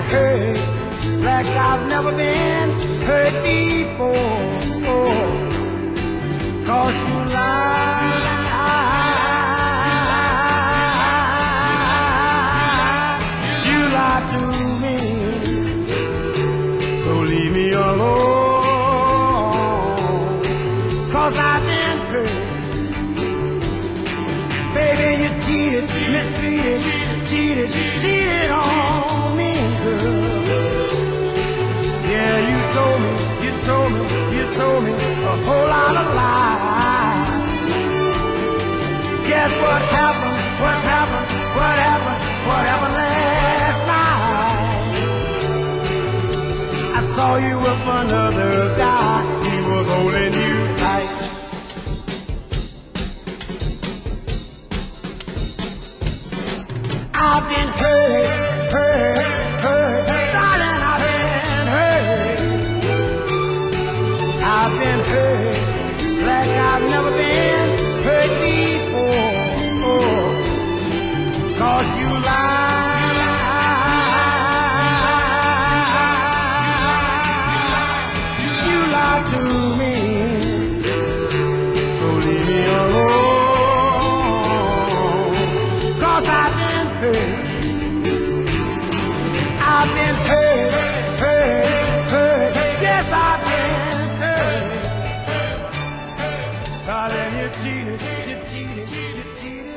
hurt like I've never been hurt before. Cause you lied to me, so leave me alone. Cause I've been hurt. Baby, you cheated, mistreated, cheated on me, girl. Yeah, you told me a whole lot of lies. Guess what happened last night? I saw you with another guy, he was holding you tight. I've been hurt, darling, I've been hurt. I've been hurt like I've never been hurt before. Cause you lied to me, so leave me alone. Cause I've been hurt. I've been hurt, yes I've been hurt. Darling, you cheated.